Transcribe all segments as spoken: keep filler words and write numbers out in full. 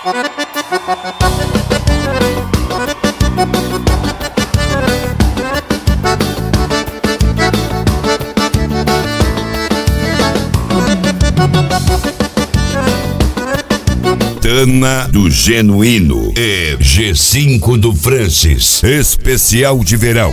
Tana do Genuíno e G cinco do Francis, especial de verão.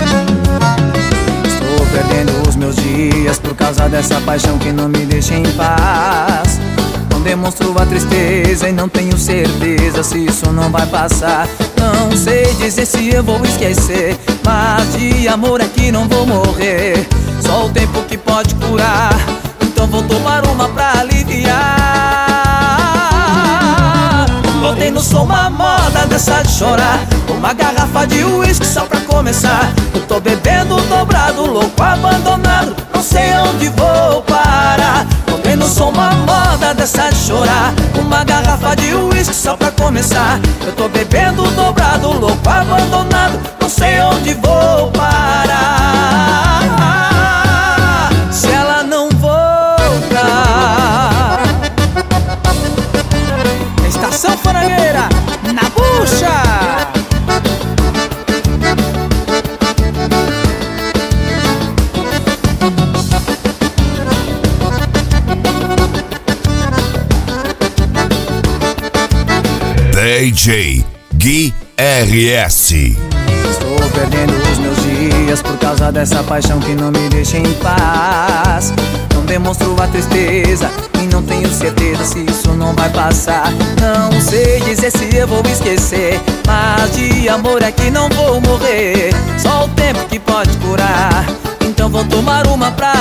Estou perdendo os meus dias por causa dessa paixão que não me deixa em paz. Não demonstro a tristeza e não tenho certeza se isso não vai passar. Não sei dizer se eu vou esquecer, mas de amor é que não vou morrer. Só o tempo que pode curar, então vou tomar uma pra aliviar. Botei no som uma moda dessa de chorar, uma garrafa de uísque só pra começar. Eu tô bebendo dobrado, louco, abandonado, não sei onde vou parar. Botei no som uma moda dessa de chorar, uma garrafa de uísque só pra começar. Eu tô bebendo dobrado, louco, abandonado, não sei onde vou parar. Se ela não voltar, Estação Forangueira, na bucha. D J Gui R S. Estou perdendo os meus dias por causa dessa paixão que não me deixa em paz. Não demonstro a tristeza e não tenho certeza se isso não vai passar. Não sei dizer se eu vou esquecer, mas de amor é que não vou morrer. Só o tempo que pode curar, então vou tomar uma pra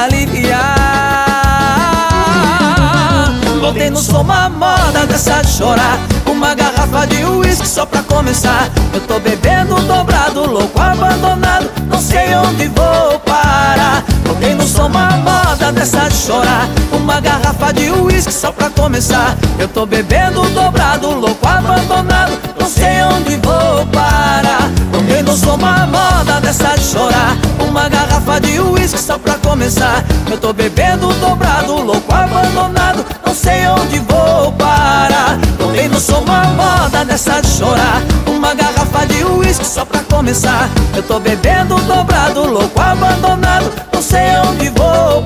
aliviar. Botei no som uma moda dessa de chorar, uma garrafa de uísque só pra começar. Eu tô bebendo dobrado, louco, abandonado, não sei onde vou parar. Botei no som uma moda dessa de chorar, uma garrafa de uísque só pra começar. Eu tô bebendo dobrado, louco, abandonado, não sei onde vou parar. Botei no som uma moda dessa de chorar, uma garrafa de uísque só pra começar. Eu tô bebendo dobrado, louco, abandonado, não sei onde vou parar. Botei no som uma moda dessa de chorar, uma garrafa de uísque só pra começar. Eu tô bebendo dobrado, louco, abandonado, não sei onde vou